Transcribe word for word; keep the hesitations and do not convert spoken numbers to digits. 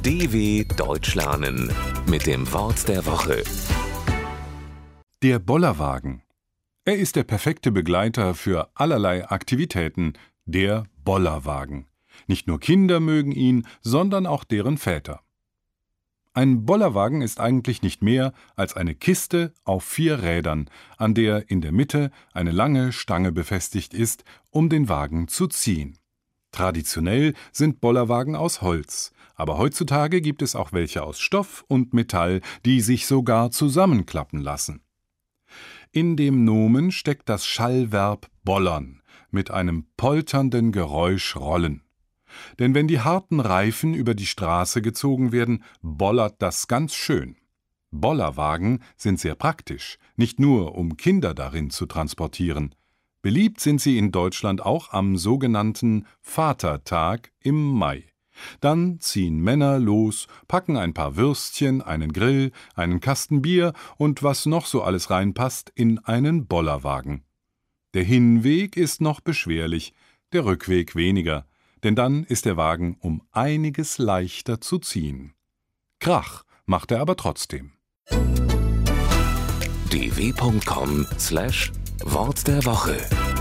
D W Deutsch lernen mit dem Wort der Woche. Der Bollerwagen. Er ist der perfekte Begleiter für allerlei Aktivitäten, der Bollerwagen. Nicht nur Kinder mögen ihn, sondern auch deren Väter. Ein Bollerwagen ist eigentlich nicht mehr als eine Kiste auf vier Rädern, an der in der Mitte eine lange Stange befestigt ist, um den Wagen zu ziehen. Traditionell sind Bollerwagen aus Holz, aber heutzutage gibt es auch welche aus Stoff und Metall, die sich sogar zusammenklappen lassen. In dem Nomen steckt das Schallverb bollern, mit einem polternden Geräusch rollen. Denn wenn die harten Reifen über die Straße gezogen werden, bollert das ganz schön. Bollerwagen sind sehr praktisch, nicht nur um Kinder darin zu transportieren. Beliebt sind sie in Deutschland auch am sogenannten Vatertag im Mai. Dann ziehen Männer los, packen ein paar Würstchen, einen Grill, einen Kasten Bier und was noch so alles reinpasst in einen Bollerwagen. Der Hinweg ist noch beschwerlich, der Rückweg weniger, denn dann ist der Wagen um einiges leichter zu ziehen. Krach macht er aber trotzdem. d w punkt com slash Wort der Woche